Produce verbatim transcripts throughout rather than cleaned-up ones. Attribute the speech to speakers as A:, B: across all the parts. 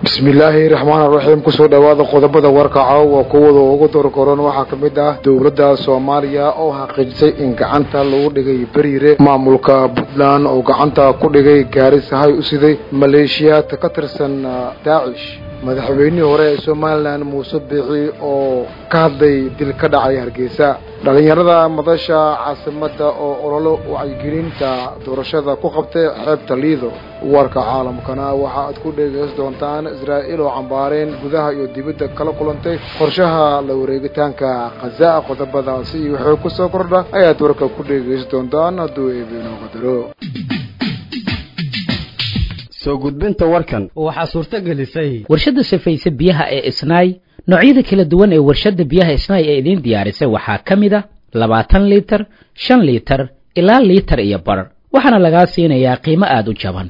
A: بسم الله الرحمن الرحيم كسو dhawaada qodobada warka caawa kuwada ugu dorkoran waxa kamid ah dawladda Soomaaliya oo xaqiijisay in gacanta lagu dhigay bariire maamulka Puntland oo gacanta ku dhigay gaari sahay u siday Malaysia ka tirsan Daesh madaxweynihii hore ee Soomaaliland Muuse Biixi oo ka hadlay dil ka dhacay Hargeysa dhalinyarada madasha caasimada oo ololo wacyigelinta doorashada ku qabtay xeebta Liido warka caalamkana waxa aad ku dhageysan doontaan Israa'iil oo cambaareen gudaha iyo dibadda kala kulantay qorshaha la wareegitaanka Gaza qodobadaasi wuxuu ku soo kordha ayaad warka ku dhageysan doontaan hadduu eebino qadaro
B: soo gudbinta warkan
C: waxa suurta gelisay
D: warshada safaysa biyaha ee Isnaay noocyada kala duwan ee warshada biyaha Isnaay ee idin diyaarisay waxa kamid ah labaatan litir shan litir ilaa litir iyo bar waxaana laga siinayaa qiimo aad u jaban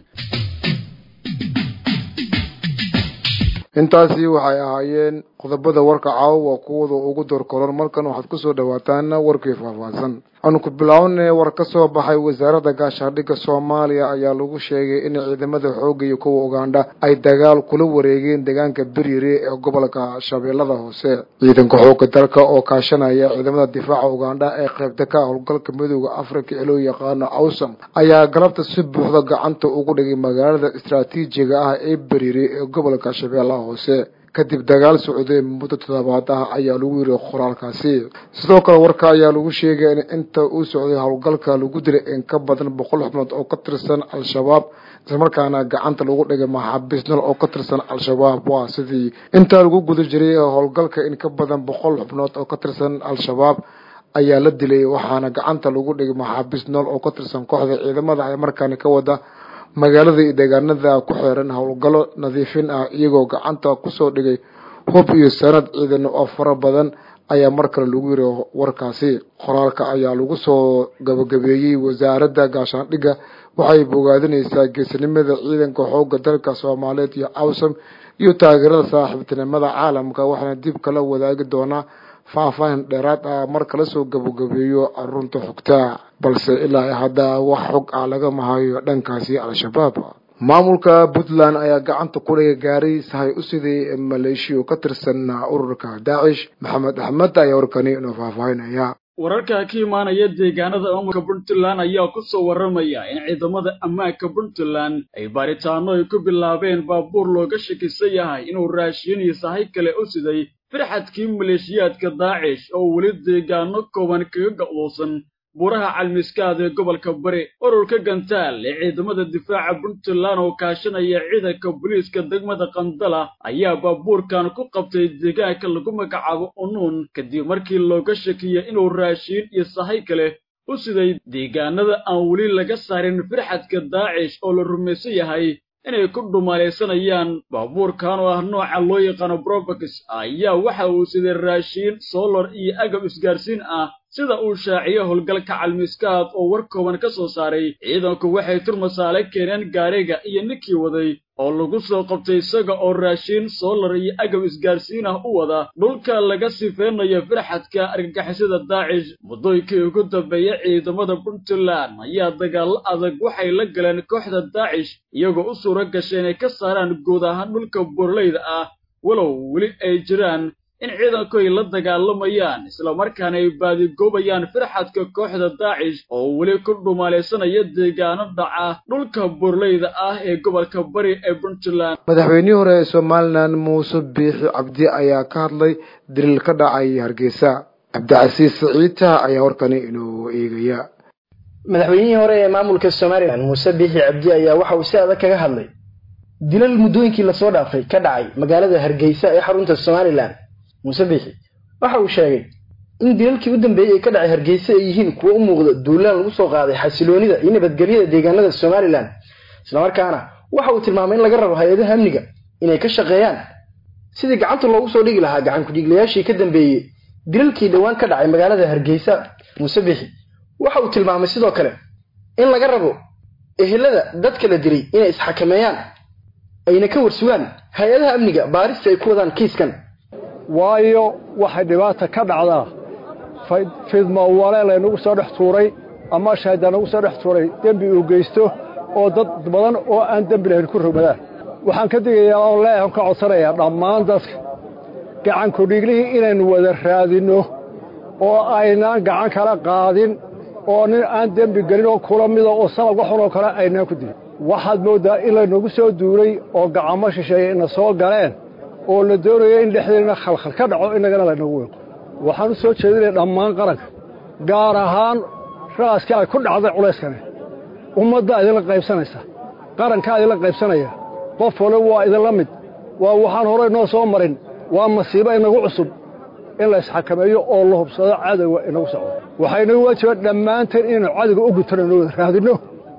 A: intaasi waxay ahaayeen qodobada warka caawa kuwada ugu dorkoran markan waxaad ku soo dhawaataan warkii faahfaahsan anu ku bilawnay war ka soo baxay wasaaradda gaashaandhigga Soomaaliya ayaa lagu sheegay in ciidamada xoogga iyo kuwa Uganda ay dagaal kula wareegeen deegaanka Bariire ee gobolka Shabeellada Hoose ciidanka xoogga dalka oo kaashanaya ciidamada difaaca Uganda ee qaybta ka howlgalka midowga Afrika ee loo yaqaan AWSOM ayaa galabta si buuxda gacanta ugu dhigay magaalada istiraatiijiga ah ee Bariire ee gobolka Shabeellaha Hoose kadib dagaal socday muddo toddobaad ah ayaa lagu yiri qoraalkaasi sidoo kale warka ayaa lagu sheegay in inta uu socday howlgalka lagu dilay in ka badan boqol xubnood oo ka tirsan al-shabaab isla markaana gacanta lagu dhigay maxaabiis nol oo ka tirsan al-shabaab waa sidii inta lagu guda jiray howlgalka in ka badan boqol xubnood oo ka tirsan al-shabaab ayaa la dilay waxaana gacanta lagu dhigay maxaabiis nol oo ka tirsan kooxda ciidamada ay markaana ka wada magaalada iyo deegaanada ku xeeran howlgalo nadiifin ah iyagoo gacanta ku soo dhigay hub iyo sanad ciidan oo fara badan ayaa markale lagu yiri warkaasi qoraalka ayaa lagu soo gabagabeeyay wasaaradda gaashaandhigga waxay bogaadinaysaa geesinimada ciidanka xoogga dalka Soomaaliyeed iyo AWSOM iyo taageerada saaxiibtinimada caalamka waxaana dib kala wadaagi doonaa faahfaahin dheeraad ah marka la soo gabagabeeyo arunta xogta balse ilaa hadda wax xog ah laga mahayo dhankaasi al-shabaab maamulka Puntland ayaa gacanta ku dhigay gaari sahay u siday Malaysia ka tirsan ururka Daesh Maxamed Ahmed ayaa warkani inoo faahfaahinaya
C: wararka ka imaanaya deegaanada maamulka Puntland ayaa ku soo waramaya in ciidamada ammaanka Puntland ay baaritaano ay ku bilaabeen baabuur looga shakisan yahay inuu raashin iyo sahay kale u siday firxadkii maleeshiyaadka Daesh oo wali deegaano kooban kaga go'doosan buraha calmiskaad ee gobolka Bari ururka Gantaal ee ciidamada difaaca Puntland oo kaashanaya ciidanka booliiska degmada Qandala ayaa baabuurkan ku qabtay deegaanka lagu magacaabo Unuun kadib markii looga shakiyay inuu raashin iyo sahay kale u siday deegaanada aan wali laga saarin firxadka Daesh oo la rumaysan yahay inay ku dhumaaleysanayaan baabuurkan oo ah nooca loo yaqaan Probox ayaa waxa uu siday raashin solar iyo agab isgaarsiin ah sida uu shaaciyo howlgalka calmiskaad oo war kooban ka soo saaray ciidanku waxay turmasaale keeneen gaariga iyo ninkii waday oo lagu soo qabtay isaga oo raashin solar iyo agab isgaarsiin ah u wada dhulka laga sifeynayo firxadka argagixisada Daesh mudooyinkii ugu dambeeyay ciidamada Puntland ayaa dagaal adag waxay la galeen kooxda Daesh iyagoo u suura gashay inay ka saaraan guud ahaan dhulka burleyda ah walow wali ay jiraan in ciidanku ay la dagaalamayaan isla markaana ay baadi goobayaan firxadka kooxda Daesh oo wali ku dhumaaleysanaya deegaano dhaca dhulka burleyda ah ee gobolka Bari ee Puntland
A: madaxweynihii hore ee Soomaaliland Muuse Biixi Cabdi ayaa ka hadlay dil ka dhacay Hargeysa Cabdicasiis Saciid ayaa warkani inoo eegaya
E: madaxweynihii hore ee maamulka Soomaaliland Muuse Biixi Cabdi ayaa waxa uu si adag kaga hadlay dilal muddooyinkii la soo dhaafay ka dhacay magaalada Hargeysa ee xarunta Soomaaliland Muuse Biixi waxa uu sheegay in dilalkii u dambeeyay ka dhacay Hargeysa ay yihiin kuwa u muuqda duulaan lagu soo qaaday xasiloonida iyo nabadgelyada deegaanada Soomaaliland isla markaana waxa uu tilmaamay in laga rabo hay'adaha amniga inay ka shaqeeyaan sidii gacanta loogu soo dhigi lahaa gacan ku dhiglayaashii ka dambeeyay dilalkii dhawaan ka dhacay magaalada Hargeysa Muuse Biixi waxa uu tilmaamay sidoo kale in laga rabo ehelada dadka la dilay inay isxakameeyaan ayna ka warsugaan hay'adaha amniga baarista ay ku wadaan kiiskan
F: waayo waxa dhibaato ka dhacda fidma walaal ay nagu soo dhex tuuray ama shaydaan nagu soo dhex tuuray dambi uu geysto oo dad badan oo aan dambi lahayn ku rogmadaan waxaan ka digayaa oo leeyahan ka codsanayaa dhammaan dadka gacan kudhiiglihii inaynu wada raadinno oo aynaan gacan kala qaadin oo nin aan dembi gelin oo kula mida oo sanad waxun oo kale aynaan ku dilin waxaad mooddaa in laynagu soo duulay oo gacamo shisheeye ina soo galeen oo la doonayo in dhexdeedna khalkhal ka dhaco innagana laynagu weeqo waxaan u soo jeedinaya dhammaan qaranka gaar ahaan raaskii ay ku dhacday culayskani ummaddaa idinla qaybsanaysa qarankaa idinla qaybsanaya qof wale waa idinla mid waa waxaan horey noo soo marin waa masiibo inagu cusub in la isxakameeyo oo la hubsado cadowga inagu socdo waxaynagu waajiba dhammaanteen inaynu cadowga u gutanayno wada raadinno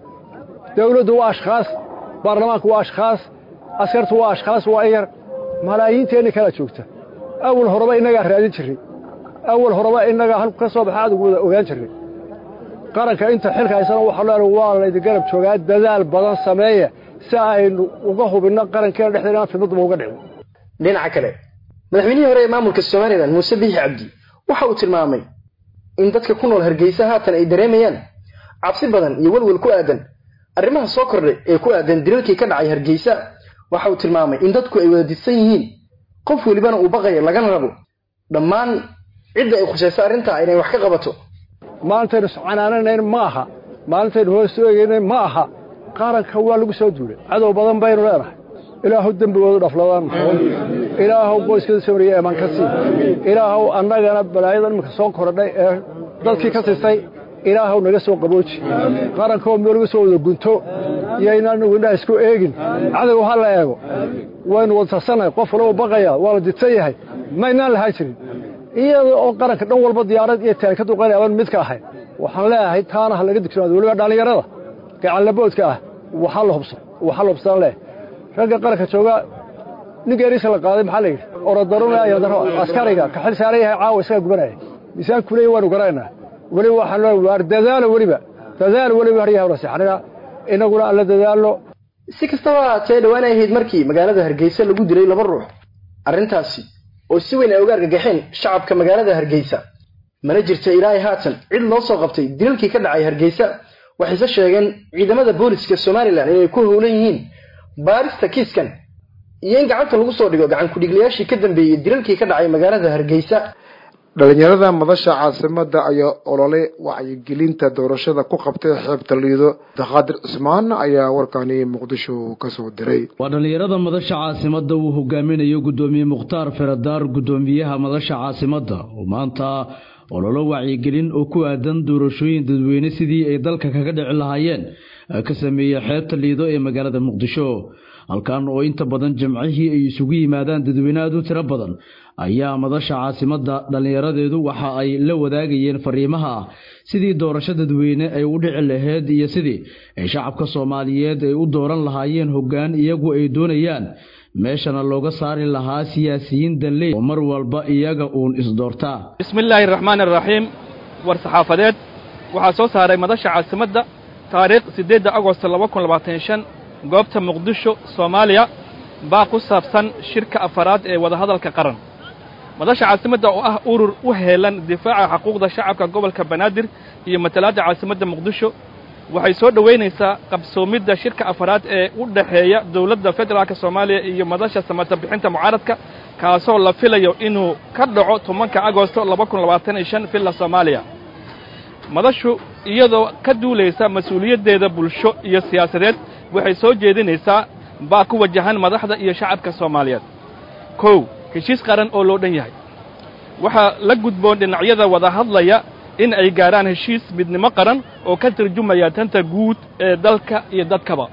F: dawladdu waa ashkhaas baarlamaanku waa ashkhaas askartu waa ashkhaas waa in yar malaayiinteenni kala joogta awal horeba innagaa raadin jirray awal horeba innagaa halku ka soo baxa cadowgu wada ogaan jirray qaranka inta xilka haysana waxaa leedahay waa laydin garab joogaa dadaal badan sameeya si aynu uga hubinno qarankeena dhexdeeda aan fidmadaba uga dhicin
E: dhinaca kale madaxweynihii hore ee maamulka Soomaaliland Muuse Biixi Cabdi waxa uu tilmaamay in dadka ku nool Hargeysa haatan ay dareemayaan cabsi badan iyo walwal ku aadan arrimaha soo kordhay ee ku aadan dilalkii ka dhacay Hargeysa waxa uu tilmaamay in dadku ay wada disan yihiin qof walibana uu baqayo lagana rabo dhammaan cidda ay khusayso arrinta inay wax ka qabato
F: maantaynu canaananayn ma aha maantaynu hoos eegaynay ma aha qaranka waa lagu soo duulay cadow badan baynu leenahay ilaahu dembigooda dhafladaan ilaahu qoyskada samriye eeman ka sii ilaahu annagana balaayadan imika soo kordhay ee dadkii ka sistay ilaahu naga soo qabooji qarankoo meel lagu soo wada gunto yaynaan wada isku eegin cadow ha la eego waynu wada tasanahay qof walba baqaya waa la ditay yahay maynaan lahaa jirin iyadoo oo qaranka dhan walba diyaarad iyo taan ka duqaynayaan mid ka ahay waxaan leeyahay taana ha laga digtoonaado waliba dhalinyarada gacan laboodka ah waxa la hubsan waxa la hubsan leh ragga qaranka jooga nigeerisa la qaaday maxaa la yidhi orodaruna ayaa daro askariga ka xil saaran yahay caawa isaga gubanaya misaan kulay waanu garaynaa wali waxaan loo waar dadaalo waliba dadaal waliba hariyaha wala saxnaa inaguna alla dadaalo
E: si kastaba tay dhawaan ay ahayd markii magaalada Hargeysa lagu dilay laba ruux arrintaasi oo si weyn ay uga argagaxeen shacabka magaalada Hargeysa mana jirto ilaa haatan cid loo soo qabtay dilalkii ka dhacay Hargeysa waxay sheegeen ciidamada booliska Soomaaliland inay ku howlan yihiin baarista kiiskan iyo in gacanta lagu soo dhigo gacan ku dhiglayaashii ka dambeeyay dilalkii ka dhacay magaalada Hargeysa
A: dhalinyarada madasha caasimada ayaa olole wacyigelinta doorashada ku qabtay xeebta Liido Taqaadir Usmaan ayaa warkaani Muqdisho ka soo diray
G: waa dhalinyarada madasha caasimada uu hogaaminayo gudoomiye Mukhtaar Faradaar gudoomiyaha madasha caasimada oo maanta olole wacyigelin oo ku aadan doorashooyin dadweyne sidii ay dalka kaga dhici lahaayeen ka sameeyay xeebta Liido ee magaalada Muqdisho halkaan oo inta badan jamcihii ay isugu yimaadaan dadweynaha u tiro badan ayaa madasha caasimada dhalinyaradeedu waxa ay la wadaagayeen fariimaha sidii doorashada dadweyne ay u dhici lahayd iyo sidii ay shacabka Soomaaliyeed ay u dooran lahaayeen hoggaan iyagu ay doonayaan meeshana looga saari lahaa siyaasiyiin danley oo mar walba iyaga uun isdoortaa
H: bismillaahir rahmaanir rahiim war saxaafadeed waxa soo saaray madasha caasimada taariikh sideedda Agoosto laba kun labaatan iyo shan goobta Muqdisho Soomaaliya baa ku saabsan shirka afaraad ee wada hadalka qaran madasha caasimada oo ah urur u heelan difaaca xuquuqda shacabka gobolka Banaadir iyo matalaada caasimada Muqdisho waxay soo dhaweynaysaa qabsoomidda shirka afaraad ee u dhaxeeya dawladda federaalka Soomaaliya iyo madasha samata bixinta mucaaradka kaasoo la filayo inuu ka dhaco tobanka Agoosto laba kun labaatan iyo shan filla Soomaaliya madashu iyadoo ka duuleysa mas'uuliyadeeda bulsho iyo siyaasadeed waxay soo jeedinaysaa baa ku wajahan madaxda iyo shacabka Soomaaliyeed kow heshiis qaran oo loo dhan yahay waxa la gudboon dhinacyada wada hadlaya in ay gaaraan heshiis midnimo qaran oo ka tarjumaya tanta guud ee dalka iyo dadkaba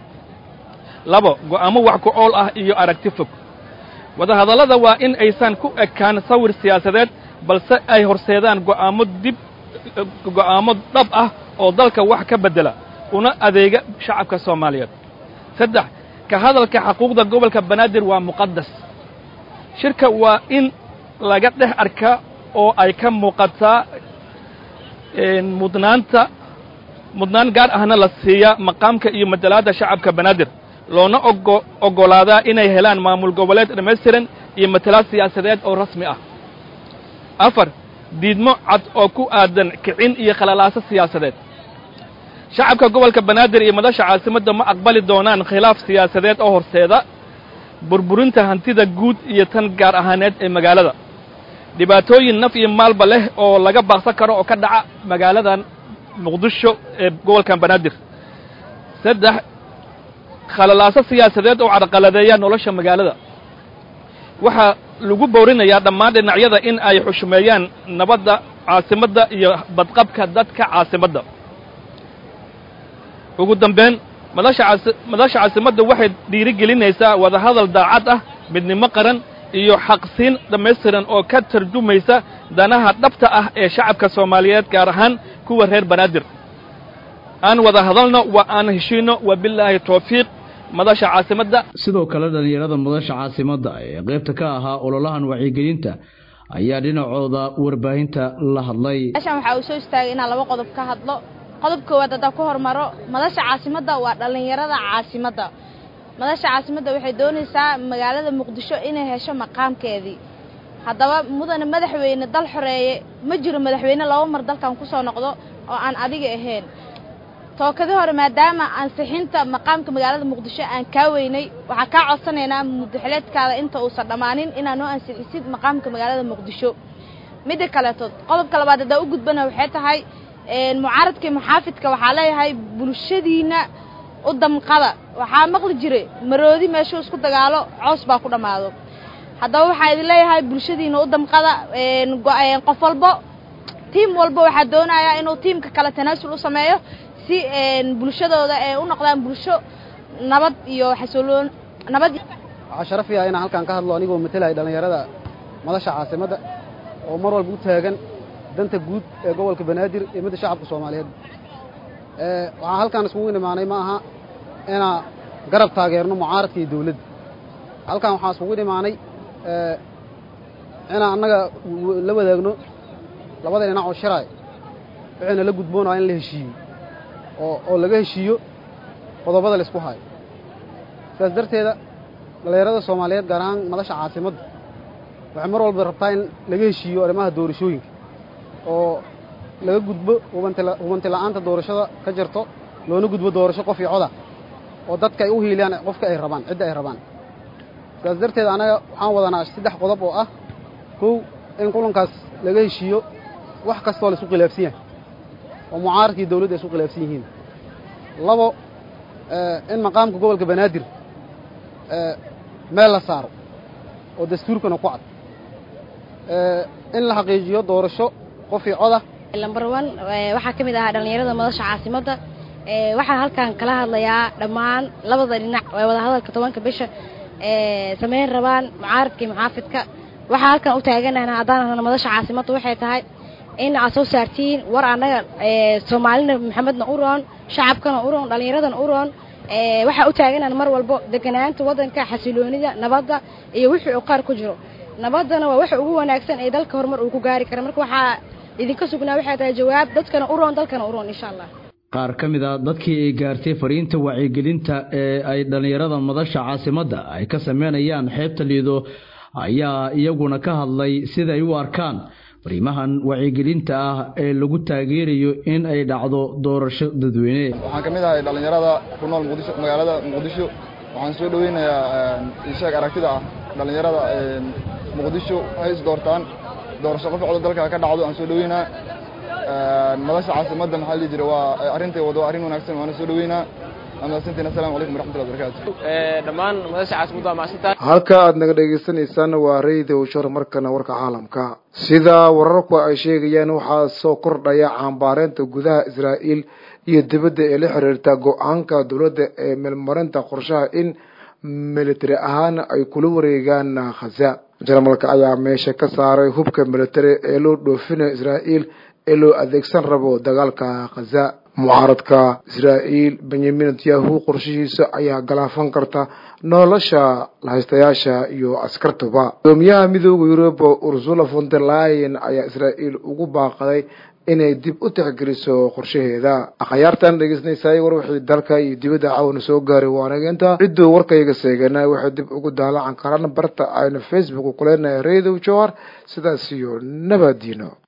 H: labo go'aamo wax ku ool ah iyo aragti fog wada hadallada waa in aysan ku ekaan sawir siyaasadeed balse ay horseedaan go'aamo dib go'aamo dhab ah oo dalka wax ka bedela una adeega shacabka Soomaaliyeed saddex ka hadalka xuquuqda gobolka Banaadir waa muqaddas shirka waa in laga dhex arkaa oo ay ka muuqataa in mudnaanta mudnaan gaar ahna la siiya maqaamka iyo matalaada shacabka Banaadir loona ogolaadaa inay helaan maamul goboleed dhameystiran iyo matalaad siyaasadeed oo rasmi ah afar diidmo cad oo ku aadan kicin iyo khalalaasa siyaasadeed shacabka gobolka Banaadir iyo madasha caasimada ma aqbali doonaan khilaaf siyaasadeed oo horseeda burburinta hantida guud iyo tan gaar ahaaneed ee magaalada dhibaatooyin naf iyo maalba leh oo laga baaqsan karo oo ka dhaca magaaladan muqdisho ee gobolkan banaadir saddex khalalaaso siyaasadeed oo carqaladeeya nolosha magaalada waxaa lagu boorinayaa dhammaan dhinacyada in ay xushmeeyaan nabadda caasimadda iyo badqabka dadka caasimadda ugu dambeyn madasha caasi madasha caasimadda waxay dhiirigelinaysaa wadahadal daacad ah midnimo qaran iyo xaqsiin dhammaystiran oo ka tarjumaysa danaha dhabta ah ee shacabka soomaaliyeed gaar ahaan kuwa reer banaadir aan wada hadalno waa aan heshiino wabilaahi tawfiiq madasha caasimadda
G: sidoo kale dhalinyarada madasha caasimadda ee qaybta ka ahaa ololahan wacyigelinta ayaa dhinacooda warbaahinta la hadlay
I: meeshan waxa uu soo istaagay inaan laba qodob ka hadlo qodob koowaad haddaan ku hormaro madasha caasimadda waa dhalinyarada caasimadda madasha caasimadda waxay doonaysaa magaalada muqdisho inay hesho maqaamkeedii haddaba mudane madaxweyne dal xoreeye ma jiro madaxweyne laba mar dalkan ku soo noqdo oo aan adiga ahayn tookadii hore maadaama ansixinta maqaamka magaalada muqdisho aan kaa weynay waxaan kaa codsanaynaa mudaxileedkaada inta uusan dhammaanin inaad noo ansixisid maqaamka magaalada muqdisho midda kaleeto qodobka labaad haddaan u gudbana waxay tahay mucaaradkii muxaafidka waxaa leeyahay bulshadiina u damqada waxaa maqli jiray maroodi meeshuu isku dagaalo coos baa ku dhammaado haddaba waxaa idin leeyahay bulshadiina u damqada qof walbo tiim walba waxaa doonayaa inuu tiimka kale tanaasul u sameeyo si bulshadooda ay u noqdaan bulsho nabad iyo xasiloon nabad
J: waxaa sharaf ah inaan halkan ka hadlo anigoo matalay dhalinyarada madasha caasimadda oo mar walba u taagan danta guud ee gobolka banaadir ee midda shacabka Soomaaliyeed ee waxaan halkan isugu imaanay ma aha ina garab taageerno mucaaradka iyo dawladda halkan waxaan isugu imaanay ee ina annaga la wadaagno labada dhinac oo shiraay waxayna la gudboonaa in la heshiiyo oo oo laga heshiiyo qodobada la isku hayo sidaas darteeda dhalinyarada Soomaaliyeed gaar ahaan madasha caasimadda waxay mar walba rabtaa in laga heshiiyo arrimaha doorashooyinka oo laga gudbo hubinti la'aanta doorashada ka jirto loona gudbo doorasho qof iyo coda oo dadka ay u hiilayaan qofka ay rabaan cidda ay rabaan sidaas darteeda anaga waxaan wadanaa saddex qodob oo ah kow in kulankaas laga heshiiyo wax kastoo la isku khilaafsan yahay oo mucaaradka iyo dawladda ay isku khilaafsan yihiin labo in maqaamka gobolka banaadir meel la saaro oo dastuurkana ku cad in la xaqiijiyo doorasho qof iyo coda
K: number one waxa kamid ah dhalinyarada madasha caasimadda ee waxa halkan kala hadlayaa dhammaan labada dhinac ee wada hadalka tobanka bisha ee sameyn rabaan mucaaradka iyo muxaafidka waxa halkan u taaganaana hadaan madasha caasimadda waxay tahay in aad soo saartiin war anaga ee Soomaalina Maxamedna u roon shacabkana u roon dhalinyaradana u roon ee waxa u taaganaana mar walba deganaanta wadanka xasiloonida nabadda iyo wixii uu qaar ku jiro nabadana waa wax ugu wanaagsan ee dalka horumar uu ku gaari karo marka waxa idinka sugnaa waxay tahay jawaab dadkana u roon dalkana u roon insha Allah
G: qaar kamid ah dadkii ay gaartay fariinta wacyigelinta ee ay dhalinyarada madasha caasimadda ay ka sameynayaan xeebta liido ayaa iyaguna ka hadlay sida ay u arkaan fariimahan wacyigelinta ah ee lagu taageerayo in ay dhacdo doorasho dadweyne
L: waxaan kamid ahay dhalinyarada ku nool Muqdisho magaalada Muqdisho waxaan soo dhaweynayaa ishaag aragtida ah dhalinyarada Muqdisho ay is doortaan doorasho qof cod dalka ka dhacdo aan soo dhaweynaa madasha caasimadda maxaa la jiray waa arintay wado arin wanaagsan waan soo dhaweynaa ama santina salaamu alaykum waraxmatullahi wabarakaatuh
M: ee dhamaan madasha caasimadda ma asita
A: halka aad naga dhageysanaysaan waa radio shor markana warka caalamka sida wararku ay sheegayaan waxa soo kordhaya cambaareenta gudaha Israa'iil iyo dibadda ee la xiriirta go'aanka dawladda ee meelmarinta qorshaha in military ahaan ay kula wareegaan Gaza jarmalka ayaa meesha ka saaray hubka military ee loo dhoofinayo Israa'iil ee loo adeegsan rabo dagaalka Gaza mucaaradka Israa'iil Benjamin Netanyahu qorshihiisa ayaa galaafan karta nolosha lahaystayaasha iyo askartaba gudoomiyaha midowga Yurub Ursula von der Leyen ayaa Israa'iil ugu baaqday inay dib u tixgeliso qorshaheeda akhyaartan dhageysnaysay war wixii dalka iyo dibadda caawin soo gaaray waanageenta cidoo warkayga seeganay waxa dib ugu daalaan karaan barta ayna Facebook ku leenahay Radio Joar sidaas iyo nabadino